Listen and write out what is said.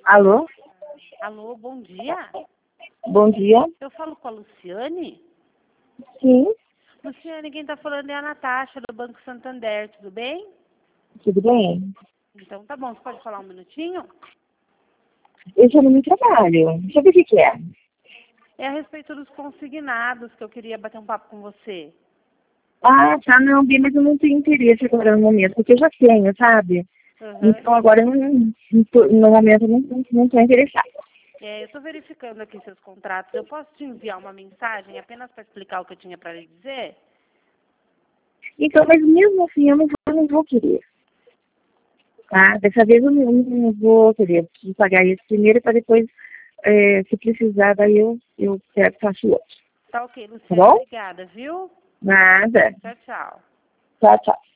Alô? Alô, bom dia. Bom dia. Eu falo com a Luciane? Sim, Luciane, quem está falando é a Natasha, do Banco Santander, tudo bem? tudo bem? Então tá bom, você pode falar um minutinho? Eu sou no meu trabalho. Deixa eu ver o que é. É a respeito dos consignados que eu queria bater um papo com você. Ah, tá, não, Bia, mas eu não tenho interesse agora no momento, porque eu já tenho, sabe? Uhum. Então agora eu no momento eu não estou interessada. Eu estou verificando aqui seus contratos. Eu posso te enviar uma mensagem apenas para explicar o que eu tinha para lhe dizer? Então, mas mesmo assim eu não vou querer. Tá? Dessa vez eu não vou querer. Preciso pagar isso primeiro para depois, se precisar, daí eu faço outro. Tá ok, Tá Luciane, bom? obrigada, viu? Nada. Tchau, tchau. Tchau, tchau.